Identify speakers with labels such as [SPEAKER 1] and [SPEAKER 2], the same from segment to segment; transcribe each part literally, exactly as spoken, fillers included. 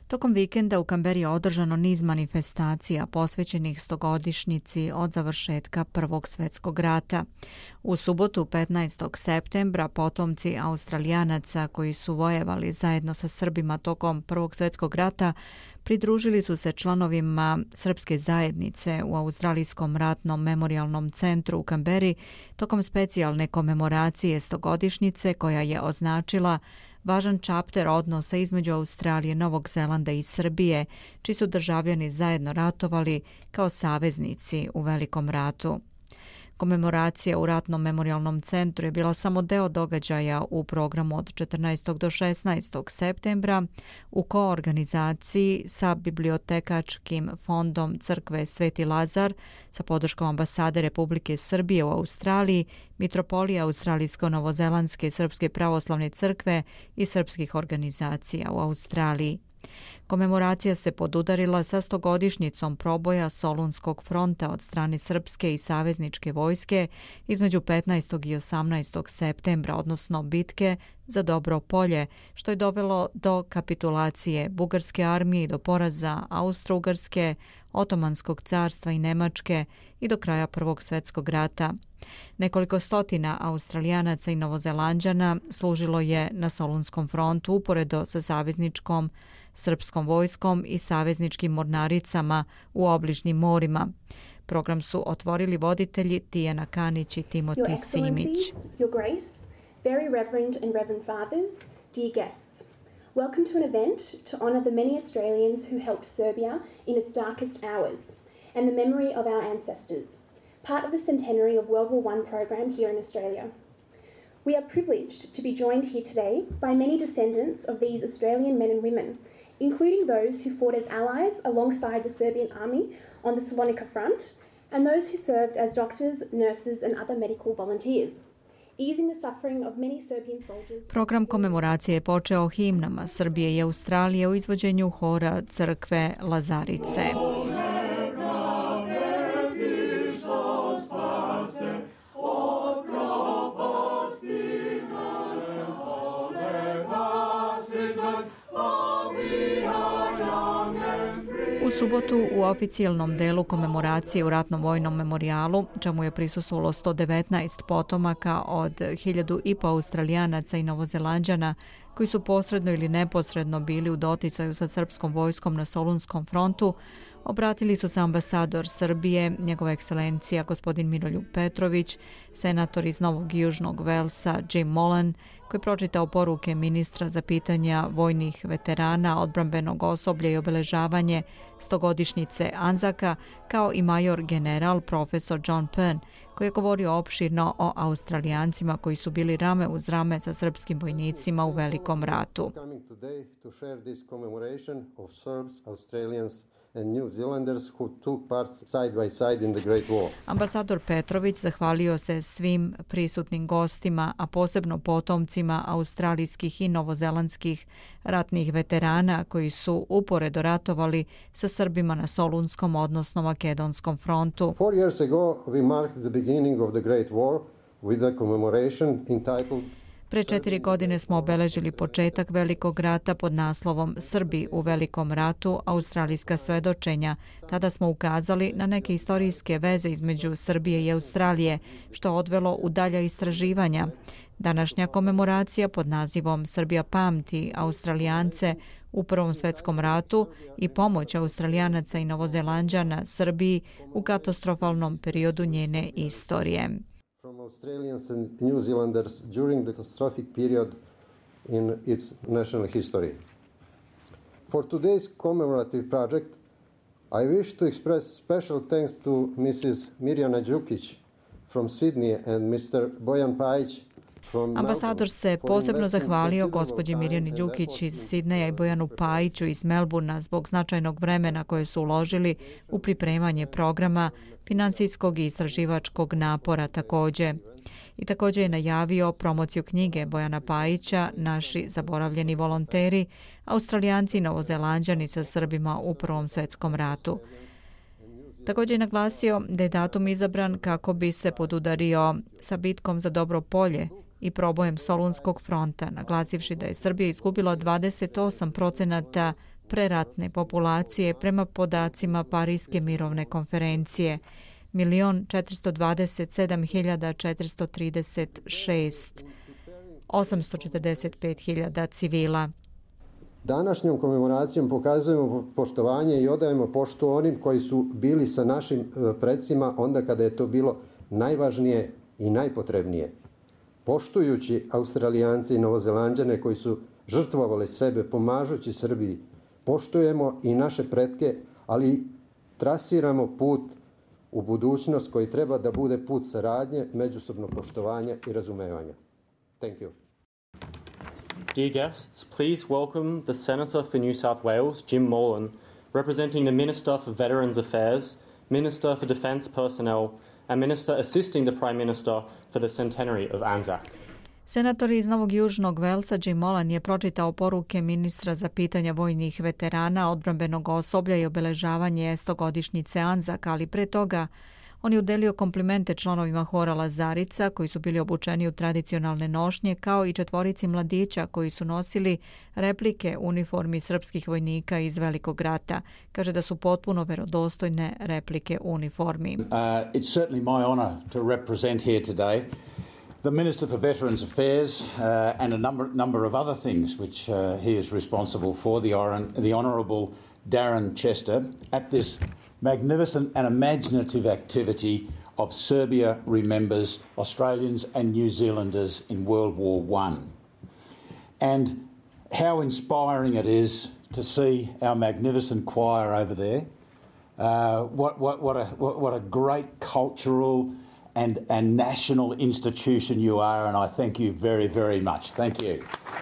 [SPEAKER 1] Tokom vikenda u Kamberi je održano niz manifestacija posvećenih stogodišnjici od završetka Prvog svjetskog rata. U subotu petnaestog septembra potomci Australijanaca koji su vojevali zajedno sa Srbima tokom Prvog svjetskog rata pridružili su se članovima srpske zajednice u Australijskom ratnom memorijalnom centru u Kamberi tokom specijalne komemoracije stogodišnjice koja je označila važan čapter odnosa između Australije, Novog Zelanda i Srbije, čiji su državljani zajedno ratovali kao saveznici u Velikom ratu. Komemoracija u ratnom memorijalnom centru je bila samo deo događaja u programu od četrnaestog do šesnaestog septembra u koorganizaciji sa bibliotekačkim fondom Crkve Sveti Lazar sa podrškom ambasade Republike Srbije u Australiji, Mitropolije Australijsko-Novozelandske Srpske pravoslavne crkve i srpskih organizacija u Australiji. Komemoracija se podudarila sa stogodišnjicom proboja Solunskog fronta od strane srpske i savezničke vojske između petnaestog i osamnaestog septembra, odnosno bitke za Dobro polje, što je dovelo do kapitulacije Bugarske armije i do poraza Austro-Ugarske, Otomanskog carstva i Nemačke i do kraja Prvog svjetskog rata. Nekoliko stotina Australijanaca i Novozelanđana služilo je na Solunskom frontu uporedo sa savezničkom srpskom vojskom i savezničkim mornaricama u obližnjim morima. Program su otvorili voditelji Tijana Kanić i Timoti Simić.
[SPEAKER 2] Your Grace, very reverend and reverend fathers, dear guests. Welcome to an event to honour the many Australians who helped Serbia in its darkest hours and the memory of our ancestors, part of the centenary of World War One program here in Australia. We are privileged to be joined here today by many descendants of these Australian men and women, including those who fought as allies alongside the Serbian army on the Salonika front, and those who served as doctors, nurses and other medical volunteers.
[SPEAKER 1] Program komemoracije je počeo himnama Srbije i Australije u izvođenju hora crkve Lazarice. U subotu u oficijalnom delu komemoracije u ratnom vojnom memorijalu, čemu je prisustvovalo sto devetnaest potomaka od hiljadu i po Australijanaca i Novozelanđana koji su posredno ili neposredno bili u doticaju sa srpskom vojskom na Solunskom frontu, obratili su se ambasador Srbije, njegova ekscelencija gospodin Miroljub Petrović, senator iz Novog i Južnog Velsa Jim Molan, koji je pročitao poruke ministra za pitanja vojnih veterana, odbrambenog osoblja i obeležavanje stogodišnjice Anzaka, kao i major general profesor John Penn, koji je govorio opširno o Australijancima koji su bili rame uz rame sa srpskim vojnicima u Velikom ratu.
[SPEAKER 3] And New Zealanders who took part side by side in the Great War.
[SPEAKER 1] Ambasador Petrović zahvalio se svim prisutnim gostima, a posebno potomcima australijskih i novozelandskih ratnih veterana koji su uporedo ratovali sa Srbima na Solunskom, odnosno Makedonskom frontu.
[SPEAKER 3] Four years ago we marked the beginning of the Great War with a commemoration entitled
[SPEAKER 1] Pre četiri godine smo obeležili početak Velikog rata pod naslovom Srbi u Velikom ratu, australijska svedočenja. Tada smo ukazali na neke istorijske veze između Srbije i Australije, što odvelo u dalja istraživanja. Današnja komemoracija pod nazivom Srbija pamti Australijance u Prvom svjetskom ratu i pomoć Australijanaca i Novozelanđana Srbiji u katastrofalnom periodu njene istorije.
[SPEAKER 3] From Australians and New Zealanders during the catastrophic period in its national history. For today's commemorative project, I wish to express special thanks to Missus Mirjana Đukić from Sydney and Mister Bojan Pajić.
[SPEAKER 1] Ambasador se posebno zahvalio gospođi Mirjani Đukić iz Sidneja i Bojanu Pajiću iz Melburna zbog značajnog vremena koje su uložili u pripremanje programa, finansijskog i istraživačkog napora također. I također je najavio promociju knjige Bojana Pajića, Naši zaboravljeni volonteri, Australijanci i Novozelanđani sa Srbima u Prvom svjetskom ratu. Također je naglasio da je datum izabran kako bi se podudario sa bitkom za Dobro polje i probojem Solunskog fronta, naglasivši da je Srbija izgubila dvadeset osam procenata preratne populacije prema podacima Pariske mirovne konferencije, milion četiristo dvadeset sedam hiljada četiristo trideset šest, osamsto četrdeset pet hiljada civila.
[SPEAKER 3] Današnjom komemoracijom pokazujemo poštovanje i odajemo poštu onim koji su bili sa našim predsima onda kada je to bilo najvažnije i najpotrebnije. Poštujući Australijance i Novozelanđane koji su žrtvovali sebe pomažući Srbiji, poštujemo i naše pretke, ali trasiramo put u budućnost koji treba da bude put saradnje, međusobnog poštovanja i razumevanja. Thank you.
[SPEAKER 4] Dear guests, please welcome the Senator for New South Wales, Jim Molan, representing the Minister for Veterans Affairs, Minister for Defence Personnel, and Minister assisting the Prime Minister for the centenary of Anzac.
[SPEAKER 1] Senator iz Novog Južnog Velsa Jim Molan je pročitao poruke ministra za pitanja vojnih veterana, odbrambenog osoblja i obeležavanje stogodišnjice Anzac, ali pre toga on je udelio komplimente članovima hora Lazarica koji su bili obučeni u tradicionalne nošnje, kao i četvorici mladića koji su nosili replike uniformi srpskih vojnika iz Velikog rata. Kaže da su potpuno verodostojne replike uniformi.
[SPEAKER 5] Uh, it's certainly my honor to represent here today the Minister for Veterans Affairs uh, and a number number of other things which uh, he is responsible for, the, the Honourable Darren Chester, at this magnificent and imaginative activity of Serbia remembers Australians and New Zealanders in World War One. And how inspiring it is to see our magnificent choir over there. Uh, what, what, what, a, what, what a great cultural and, and national institution you are, and I thank you very, very much. Thank you.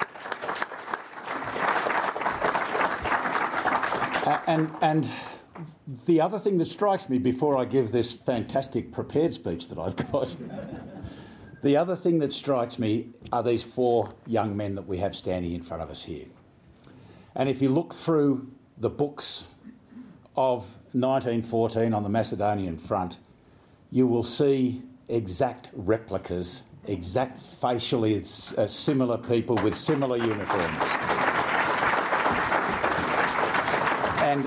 [SPEAKER 5] uh, and and the other thing that strikes me before I give this fantastic prepared speech that I've got, the other thing that strikes me are these four young men that we have standing in front of us here. And if you look through the books of nineteen fourteen on the Macedonian front, you will see exact replicas, exact facially uh, similar people with similar uniforms. And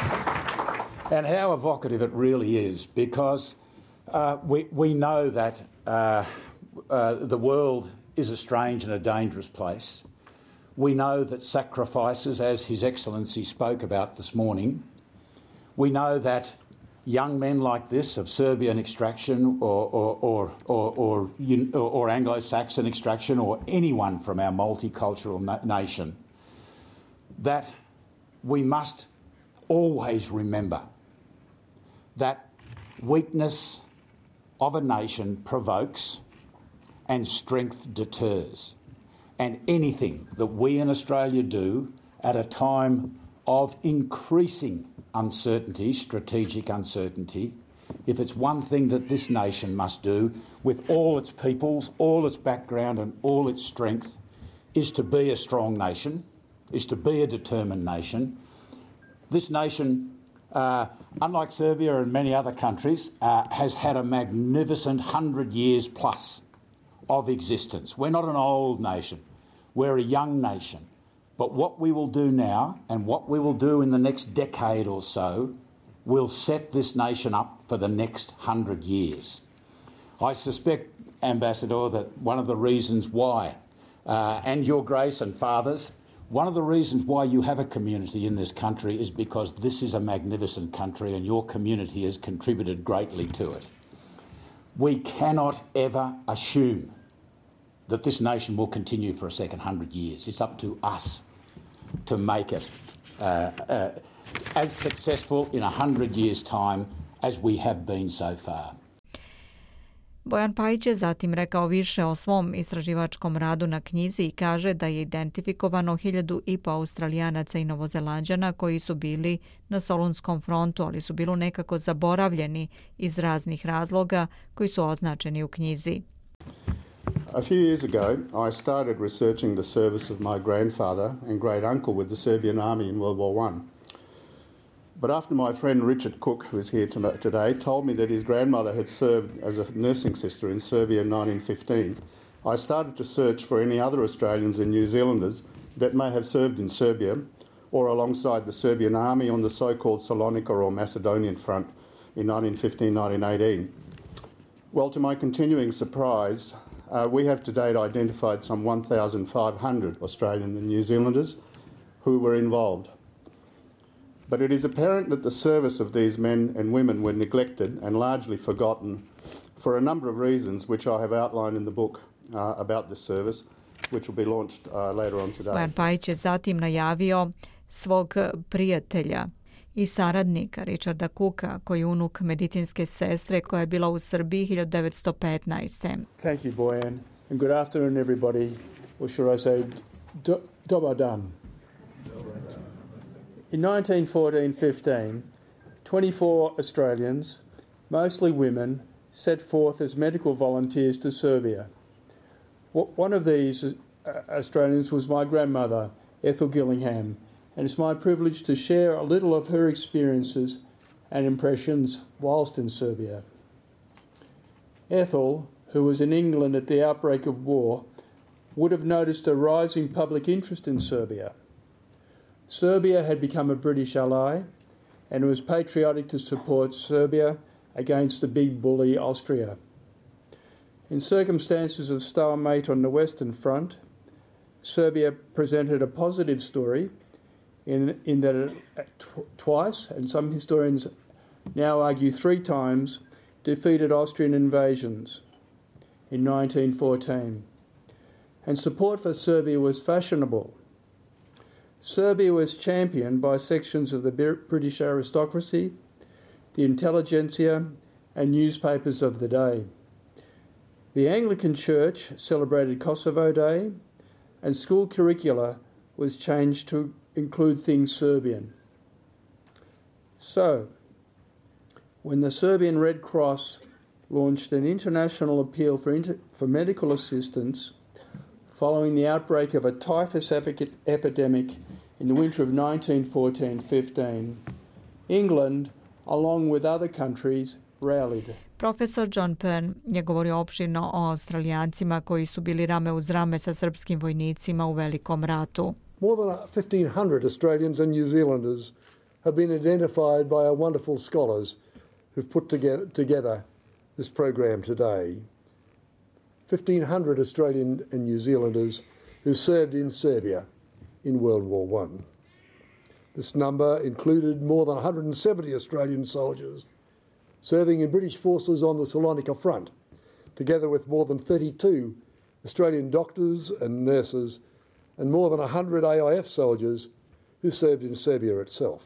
[SPEAKER 5] And how evocative it really is, because uh, we, we know that uh, uh, the world is a strange and a dangerous place. We know that sacrifices, as His Excellency spoke about this morning, we know that young men like this of Serbian extraction or, or, or, or, or, or Anglo-Saxon extraction or anyone from our multicultural na- nation, that we must always remember that weakness of a nation provokes and strength deters. And anything that we in Australia do at a time of increasing uncertainty, strategic uncertainty, if it's one thing that this nation must do with all its peoples, all its background and all its strength, is to be a strong nation, is to be a determined nation. This nation, Uh, unlike Serbia and many other countries, uh, has had a magnificent hundred years plus of existence. We're not an old nation. We're a young nation. But what we will do now and what we will do in the next decade or so will set this nation up for the next hundred years. I suspect, Ambassador, that one of the reasons why, uh, and Your Grace and Fathers, one of the reasons why you have a community in this country is because this is a magnificent country and your community has contributed greatly to it. We cannot ever assume that this nation will continue for a second hundred years. It's up to us to make it uh, uh, as successful in a hundred years' time as we have been so far.
[SPEAKER 1] Bojan Pajić je zatim rekao više o svom istraživačkom radu na knjizi i kaže da je identifikovano hiljadu i po Australijanaca i Novozelanđana koji su bili na Solunskom frontu, ali su bili nekako zaboravljeni iz raznih razloga koji su označeni u knjizi.
[SPEAKER 6] A few years ago, I started researching the service of my grandfather and great uncle with the Serbian army in World War One. But after my friend Richard Cook, who is here today, told me that his grandmother had served as a nursing sister in Serbia in nineteen fifteen, I started to search for any other Australians and New Zealanders that may have served in Serbia or alongside the Serbian army on the so-called Salonika or Macedonian front in nineteen fifteen to nineteen eighteen. Well, to my continuing surprise, uh, we have to date identified some one thousand five hundred Australian and New Zealanders who were involved. But it is apparent that the service of these men and women were neglected and largely forgotten for a number of reasons which I have outlined in the book uh, about this service, which will be launched uh, later on today.
[SPEAKER 1] Bojan Pajić je zatim najavio svog prijatelja i saradnika Richarda Cooka, koji je unuk medicinske sestre koja je bila u Srbiji hiljadu devetsto petnaeste.
[SPEAKER 7] Thank you, Bojan, and good afternoon, everybody. Or should I say, do, dobar dan. In nineteen fourteen fifteen, twenty-four Australians, mostly women, set forth as medical volunteers to Serbia. One of these Australians was my grandmother, Ethel Gillingham, and it's my privilege to share a little of her experiences and impressions whilst in Serbia. Ethel, who was in England at the outbreak of war, would have noticed a rising public interest in Serbia. Serbia had become a British ally, and it was patriotic to support Serbia against the big bully Austria. In circumstances of stalemate on the Western Front, Serbia presented a positive story in, in that it t- twice, and some historians now argue three times, defeated Austrian invasions in nineteen fourteen. And support for Serbia was fashionable. Serbia was championed by sections of the British aristocracy, the intelligentsia, and newspapers of the day. The Anglican Church celebrated Kosovo Day, and school curricula was changed to include things Serbian. So, when the Serbian Red Cross launched an international appeal for, inter- for medical assistance following the outbreak of a typhus epi- epidemic in the winter of nineteen fourteen fifteen, England, along with other countries, rallied.
[SPEAKER 1] Profesor John Pern je govorio opširno o Australijancima koji su bili rame uz rame sa srpskim vojnicima u Velikom ratu.
[SPEAKER 8] More than fifteen hundred Australians and New Zealanders have been identified by our wonderful scholars who've put together, together this program today. fifteen hundred Australian and New Zealanders who served in Serbia in World War One. This number included more than one hundred seventy Australian soldiers serving in British forces on the Salonika front, together with more than thirty-two Australian doctors and nurses and more than one hundred A I F soldiers who served in Serbia itself.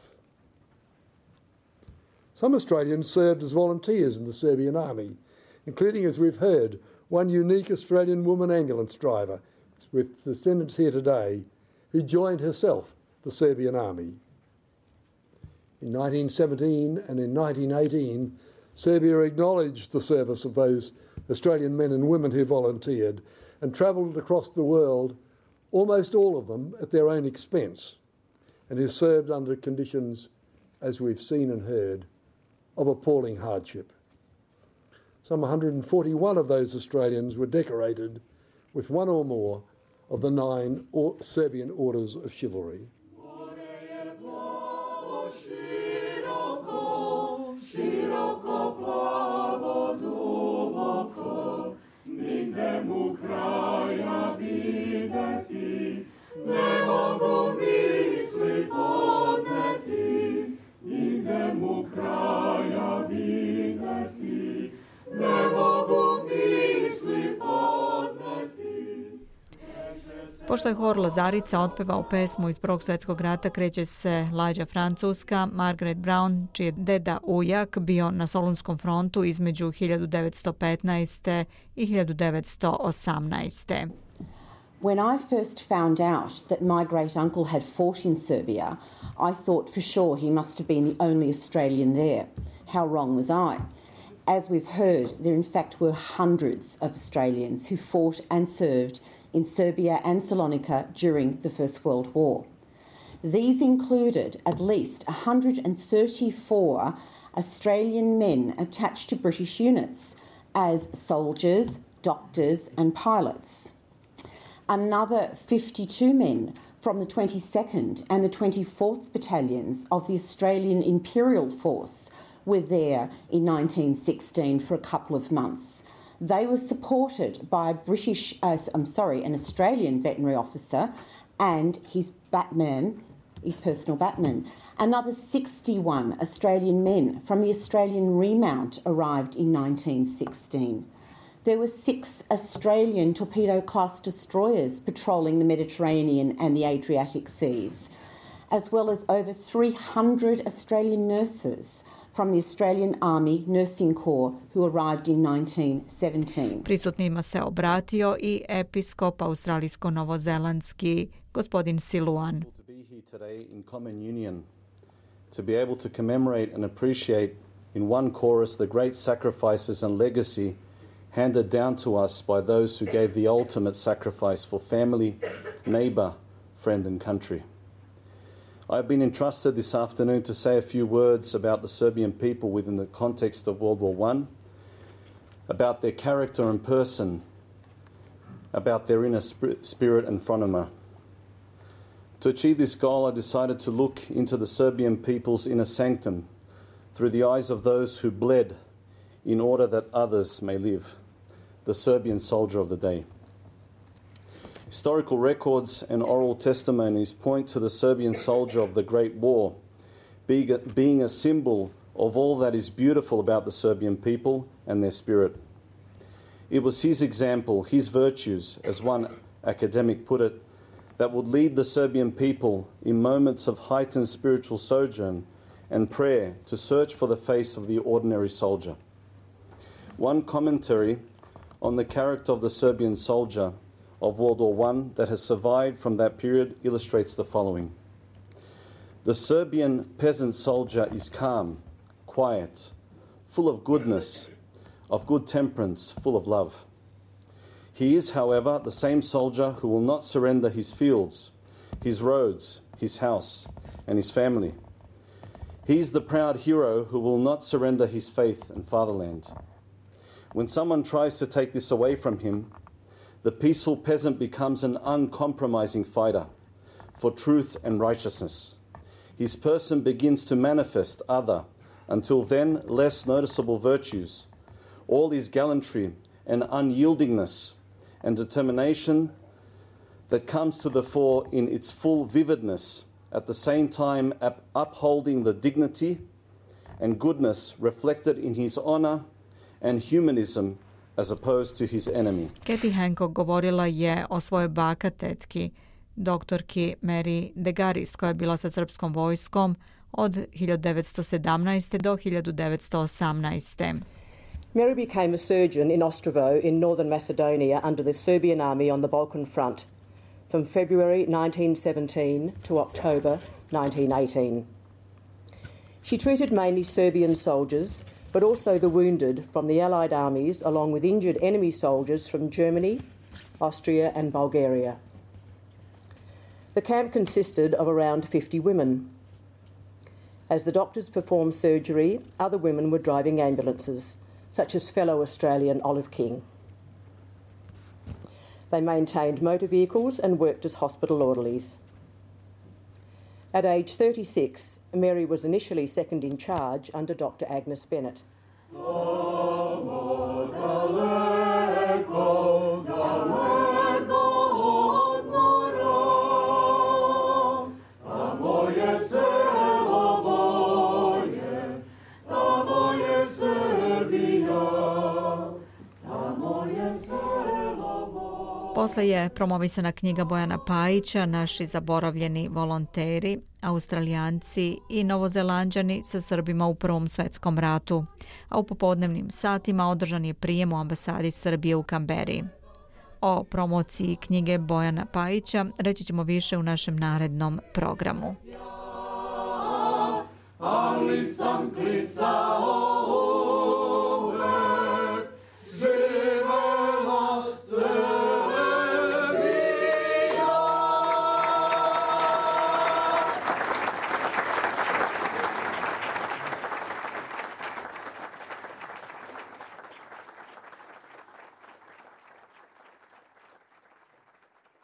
[SPEAKER 8] Some Australians served as volunteers in the Serbian army, including, as we've heard, one unique Australian woman ambulance driver with descendants here today who joined herself the Serbian army. In nineteen seventeen and in nineteen eighteen, Serbia acknowledged the service of those Australian men and women who volunteered and travelled across the world, almost all of them at their own expense, and who served under conditions, as we've seen and heard, of appalling hardship. Some one hundred forty-one of those Australians were decorated with one or more of the nine or Serbian orders of chivalry.
[SPEAKER 1] Pošto je hor Lazarica otpevao pesmu iz Prvog svjetskog rata, kreće se lađa Francuska, Margaret Brown, čiji je deda ujak bio na Solunskom frontu između hiljadu devetsto petnaeste i hiljadu devetsto osamnaeste.
[SPEAKER 9] When I first found out that my great uncle had fought in Serbia, I thought for sure he must have been the only Australian there. How wrong was I? As we've heard, there in fact were hundreds of Australians who fought and served in Serbia and Salonika during the First World War. These included at least one hundred thirty-four Australian men attached to British units as soldiers, doctors and pilots. Another fifty-two men from the twenty-second and the twenty-fourth Battalions of the Australian Imperial Force were there in nineteen sixteen for a couple of months. They were supported by a British, uh, I'm sorry, an Australian veterinary officer and his batman, his personal batman. Another sixty-one Australian men from the Australian Remount arrived in nineteen sixteen. There were six Australian torpedo-class destroyers patrolling the Mediterranean and the Adriatic seas, as well as over three hundred Australian nurses from the Australian Army Nursing Corps who arrived in nineteen seventeen.
[SPEAKER 1] Prisutnima se obratio I episkop australijsko-novozelandski gospodin Siluan.
[SPEAKER 10] To be here today in common union, to be able to commemorate and appreciate in one chorus the great sacrifices and legacy handed down to us by those who gave the ultimate sacrifice for family, neighbour, friend and country. I've been entrusted this afternoon to say a few words about the Serbian people within the context of World War One, about their character and person, about their inner spirit and phronema. To achieve this goal, I decided to look into the Serbian people's inner sanctum through the eyes of those who bled in order that others may live, the Serbian soldier of the day. Historical records and oral testimonies point to the Serbian soldier of the Great War being a symbol of all that is beautiful about the Serbian people and their spirit. It was his example, his virtues, as one academic put it, that would lead the Serbian people in moments of heightened spiritual sojourn and prayer to search for the face of the ordinary soldier. One commentary on the character of the Serbian soldier of World War One that has survived from that period illustrates the following. The Serbian peasant soldier is calm, quiet, full of goodness, of good temperance, full of love. He is, however, the same soldier who will not surrender his fields, his roads, his house, and his family. He is the proud hero who will not surrender his faith and fatherland. When someone tries to take this away from him, the peaceful peasant becomes an uncompromising fighter for truth and righteousness. His person begins to manifest other, until then less noticeable virtues, all his gallantry and unyieldingness and determination that comes to the fore in its full vividness, at the same time up- upholding the dignity and goodness reflected in his honor and humanism as opposed to his enemy.
[SPEAKER 1] Katie Hancock govorila je o svojoj baka tetki, doktorki Mary Degaris, koja je bila sa srpskom vojskom od hiljadu devetsto sedamnaeste. do hiljadu devetsto osamnaeste.
[SPEAKER 11] Mary became a surgeon in Ostrovo in northern Macedonia under the Serbian army on the Balkan front from February nineteen seventeen to October nineteen eighteen. She treated mainly Serbian soldiers, but also the wounded from the Allied armies, along with injured enemy soldiers from Germany, Austria and Bulgaria. The camp consisted of around fifty women. As the doctors performed surgery, other women were driving ambulances, such as fellow Australian Olive King. They maintained motor vehicles and worked as hospital orderlies. At age thirty-six, Mary was initially second in charge under Doctor Agnes Bennett.
[SPEAKER 1] Posle je promovisana knjiga Bojana Pajića, Naši zaboravljeni volonteri, Australijanci i Novozelanđani sa Srbima u Prvom svetskom ratu, a u popodnevnim satima održan je prijem u ambasadi Srbije u Kamberi. O promociji knjige Bojana Pajića reći ćemo više u našem narednom programu. Ali sam klicao